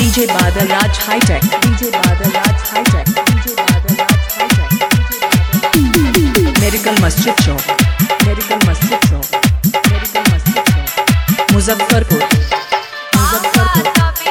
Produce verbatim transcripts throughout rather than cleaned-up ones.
DJ Badal Raj hitech, DJ Badal Raj hitech, DJ Badal Raj hitech. Medical मस्जिद चौक, medical मस्जिद चौक, मेडिकल मस्जिद चौक, Muzaffarpur, Muzaffarpur.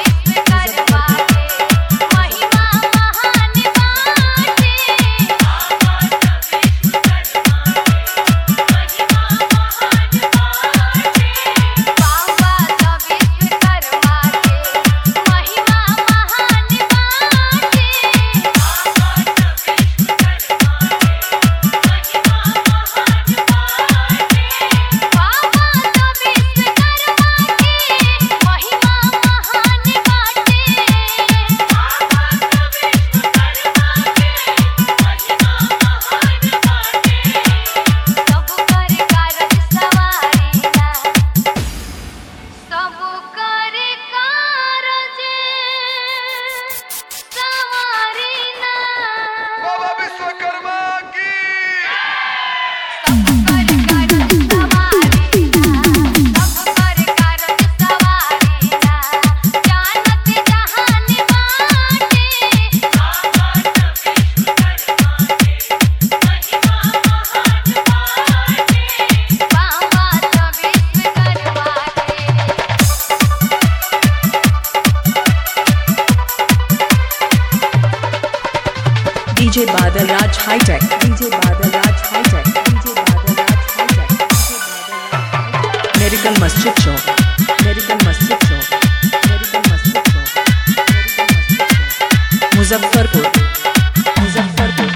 DJ Badal Raj hitech, DJ Badal Raj hitech, DJ Badal Raj hitech, medical मस्जिद चौक, मेडिकल मस्जिद चौक, मेडिकल मस्जिद चौक, Muzaffarpur, Muzaffarpur.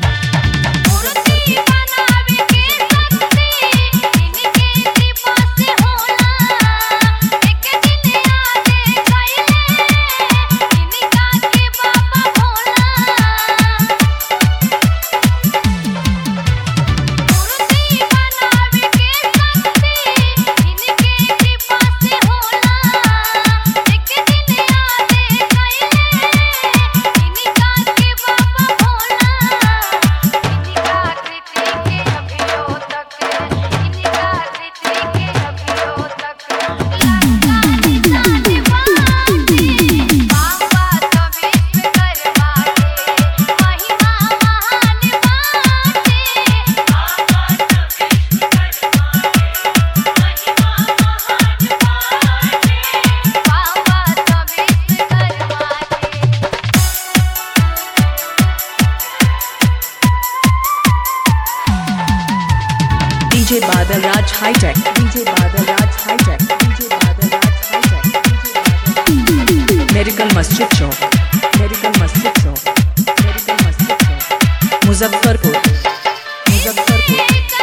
DJ Badal Raj hitech, DJ Badal Raj hitech, DJ Badal Raj hitech, medical मस्जिद चौक, मेडिकल मस्जिद चौक, मेडिकल मस्जिद चौक, Muzaffarpur, Muzaffarpur.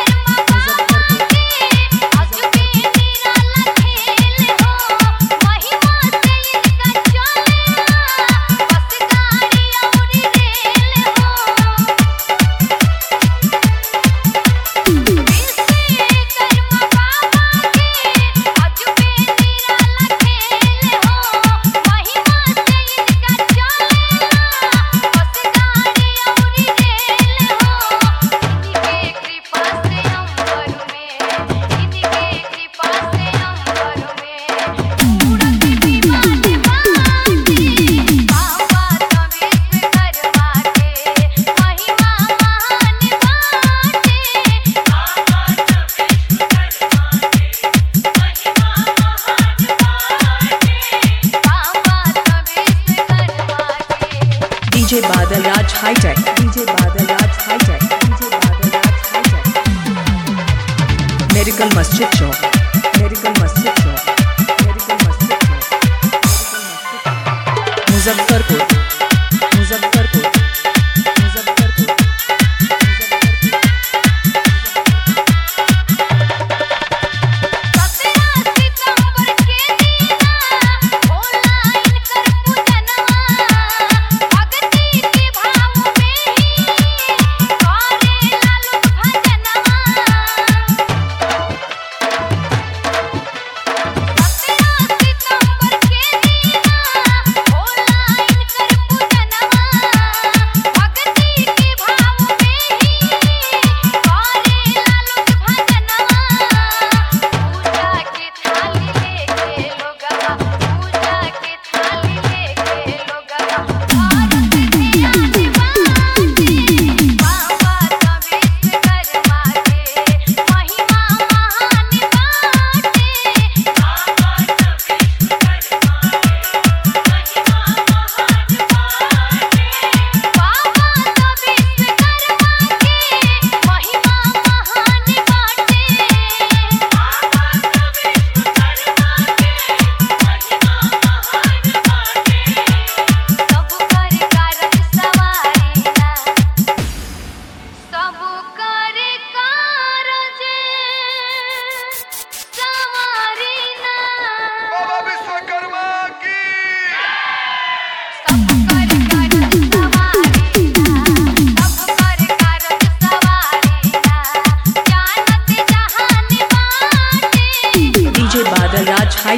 DJ Badal Raj hitech, DJ Badal Raj hitech, DJ Badal Raj hitech, medical मस्जिद चौक, मेडिकल मस्जिद चौक, मेडिकल मस्जिद चौक, Muzaffarpur, Muzaffarpur, Muzaffarpur.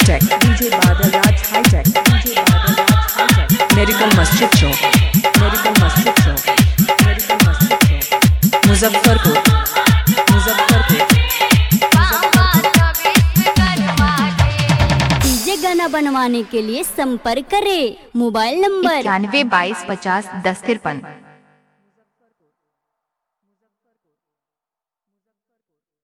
Hitech DJ Badal Raj hitech DJ Badal Raj hitech medical मस्जिद चौक मेडिकल मस्जिद चौक मेडिकल मस्जिद चौक मुजफ्फरपुर मुजफ्फरपुर डीजे गाना बनवाने के लिए संपर्क करें मोबाइल नंबर इक्यानवे बाईस पचास दस तिरपन।